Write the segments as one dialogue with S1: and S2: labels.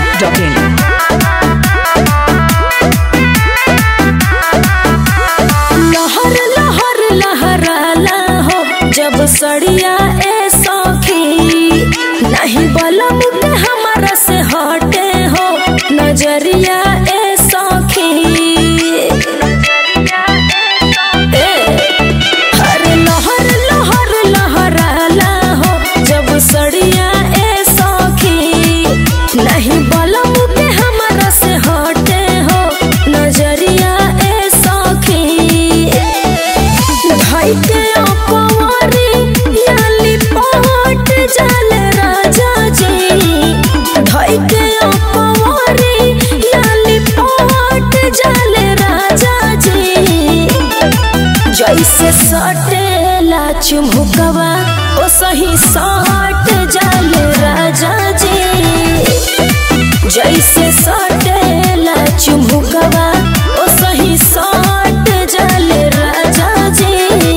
S1: biharmasti.in।
S2: लहर लहर लहराला हो जब सड़िया ए सखी, नहीं बलम के हमारा से हटे हो नजरिया ए सखी। अरे लहर लहर लहराला हो जब सड़िया ए सखी, नहीं बलम के हमारा से हटे हो नजरिया ए सखी। भाई के अपवारी याली पट जल राजा जी, भाई के अपवारी याली पट जल राजा जी। जैसे सटेला चुमुकवा ओ सही सट जल राजा जी, जैसे सटेला चुमुकवा ओ सही सट जल राजा जी।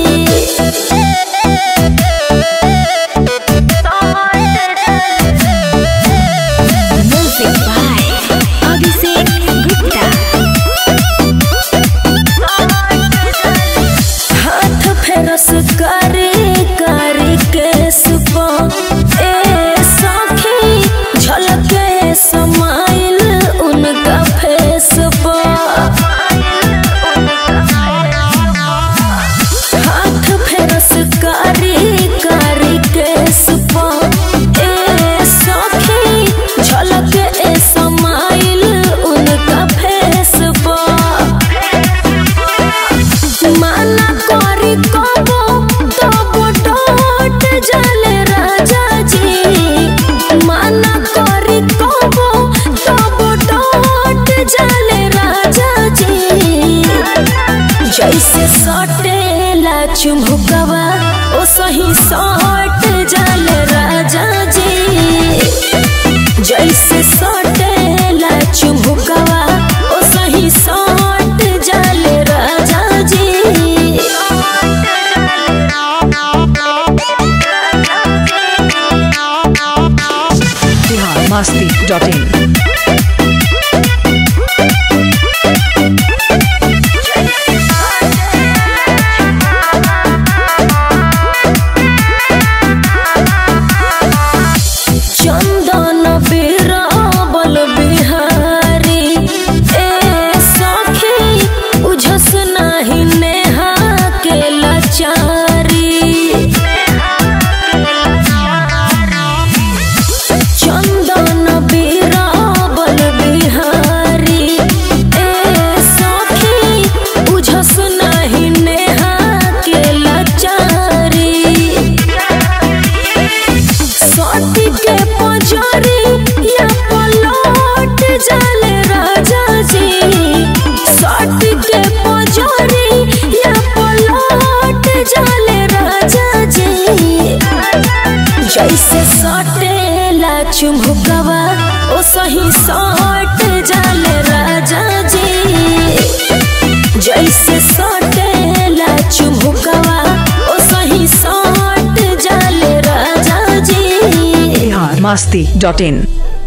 S3: Music by Abhishek Gupta।
S2: हाथ फेरस करे करे केस ए सखी, झलके समाइल उनका फेस हाथ फेरस करे करे केस ए सखी, झलके समाइल उनका फेस माना करी कबो तब डोट जल राजा जी, माना करी कबो तब डोट जल राजा जी। जैसे सटेला चुमुकवा ओ सही सट जल राजा जी, जैसे सटेला चुमुकवा ओ सही सट जल राजा जी।
S1: biharmasti.in।
S2: चंदन बीराबल बिहारी ए सखी, उझस नाही नेहा के लाचारी। चंदन बीराबल बिहारी ए सखी, उझस नाही नेहा के लाचारी। सटी के पजरी या पलट जल राजा जी, सटी के पजरी या पलट जल राजा जी। जैसे सटेला चुमुकवा ओ सही सट जल राजा जी, जैसे सटेला चुमुकवा ओ सही सट जल राजा जी।
S1: biharmasti.in।